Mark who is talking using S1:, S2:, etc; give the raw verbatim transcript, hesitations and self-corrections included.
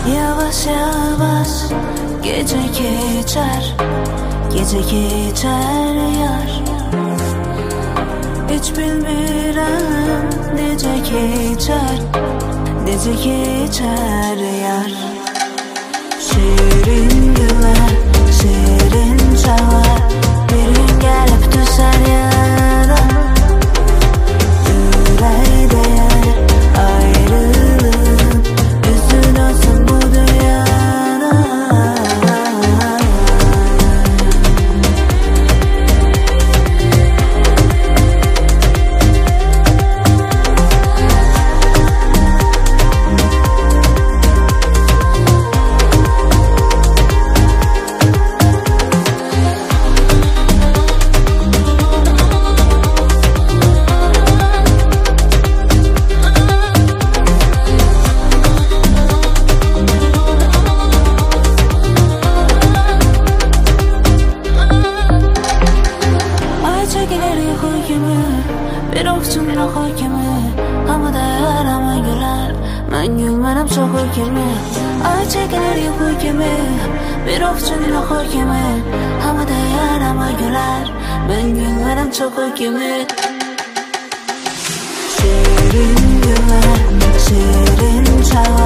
S1: Yavaş yavaş gece geçer, gece geçer yar. Hiç bilmirəm necə keçər, necə keçər yar. Şirin gülər, şirin çalar, bir gün gəlib düşər yara. Ürək deyər ayrılığın, üzün olsun bu dünyada. Bir okçun roxu kimi, hamı dayar, hamı gülər. Mən gülmərəm çoxu kimi. Ay çəkilir yuxu kimi, bir okçun roxu kimi, hamı dayar, hamı gülər. Mən gülmərəm çoxu kimi. Şirin gülər, şirin çalar.